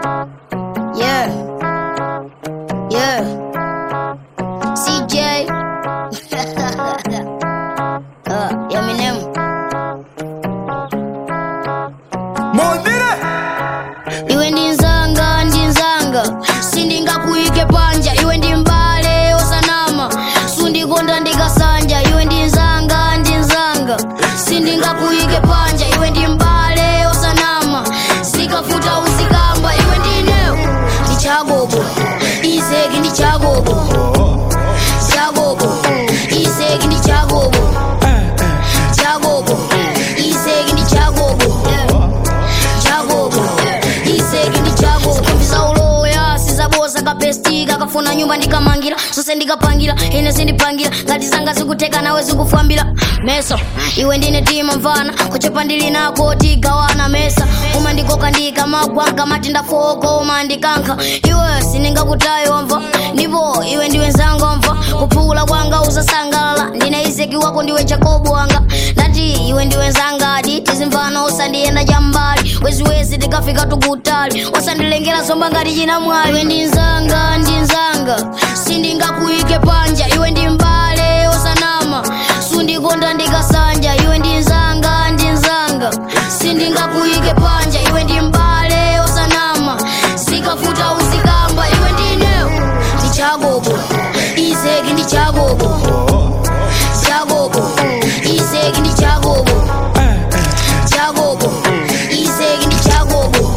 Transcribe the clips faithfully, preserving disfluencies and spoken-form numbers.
Yeah. Yeah. C J. uh, Eminem. Mondire. Iwe ndi nzanga, ndi nzanga. Sindingakuike panja. Iwe ndi mbale osanama. Sundikonda ndikasanja. Iwe ndi nzanga, ndi nzanga. Sindingakuike panja. Iwe ndi mbale osanama. Sikafuta usikamba. Iwe ndi neo. Ndi chagogo. Iseki ndi chagogo. Chagogo. Iseki ndi chagogo. Chagogo. Iseki ndi chagogo. Chagogo. Iseki ndi chagogo. Sikumbiza uloya. Sizabosa kapestika. Kafuna nyumba ndikamangira. Sose ndikapangira. Ine sindipangira. Ngati zanga zikuteka nawe zikufambira. Meso. Iwe ndine tima mvana. Kuchepa ndili nako tigawana mesa. Uma ndikoka ndika magwanka. Matinda foko uma ndikanka. Iwe sininga kutayo wamva. Ndipo iwe ndiwe nzanga wamva. Kupula kwanga usasangala. Ndine Iseki wako ndiwe Jacobo wanga. Ndati iwe ndiwe nzanga adi. Tizimvana usandienda jambali. Wezi wezi tikafika tukutali. Usandilengera somba ngati china mwali. Iwe ndi nzanga ndi nzanga. Sindingakuike panja. Iwe ndi mbale osanama. Sundikonda ndikasanja. Iwe ndi nzanga ndi nzanga. Sindingakuike panja. Iwe ndi mbale osanama. Sikafuta usikamba. Iwe ndi neo. Ndi chagogo. Iseki ndi chagogo. Chagogo. Iseki ndi chagogo. Chagogo. Iseki ndi chagogo.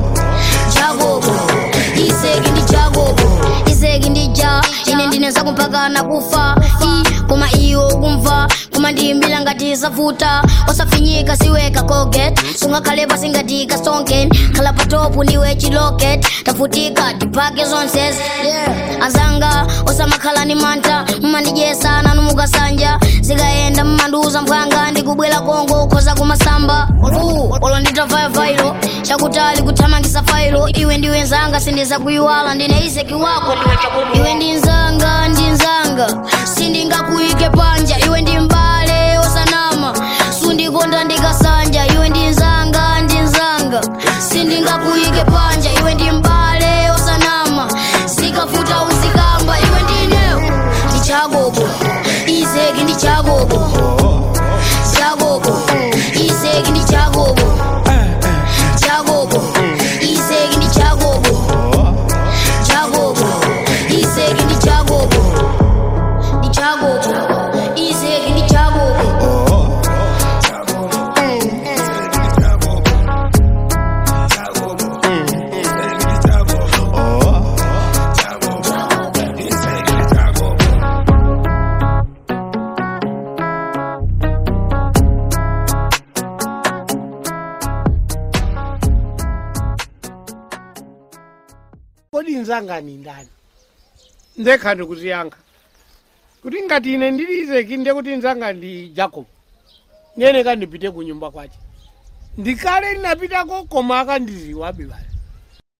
Chagogo. Iseki ndi chagogo. Iseki ndi ja. Ine ndineza kumpaka nakufa. I kuma iyo kumva. Kuma ndimbila ngati zafuta. Osafinyika siweka koget. Sunga kaleba singatika stonken. Kala patopu ndiwe chiloket. Tafutika tipake zonses. Yeah. Azanga osamakhala ni manta. Mmanije sana numuga sanja. Zigaenda mmanduza mpanga. Ndikubwela kongo koza kumasamba. Uu olo nditavaya vailo. Chakutali kutamangisa failo. Iwe ndiwe nzanga sindiza kuiwala. Ndine Iseki wako ndiwe chakubu. Iwe ndi nzanga ndi nzanga. Sindingakuike panja. Iwe ndi mbale osanama. Sundikonda ndikasanja. Iwe ndi nzanga ndi nzanga. Sindingakuike panja. Iwe ndi mbale osanama. Sikafuta usikamba. Iwe ndi neo. Ndi chagogo. Iseki ndi chagogo. Chagogo. Iseki ndi chagogo. Chagogo. Iseki ndi chagogo. Chagogo. Iseki ndi chagogo. Ndi chagogo. Iseki ndi chagogo. Kodi nzanga ni ndani? Ndekha ndikuziyankha. Kuti ngati ine ndili Iseki ndiye kuti nzanga ndi Jacob. Nene kandipite ku nyumba kwache. Ndikale ndinapitako koma akandiziwabe bale.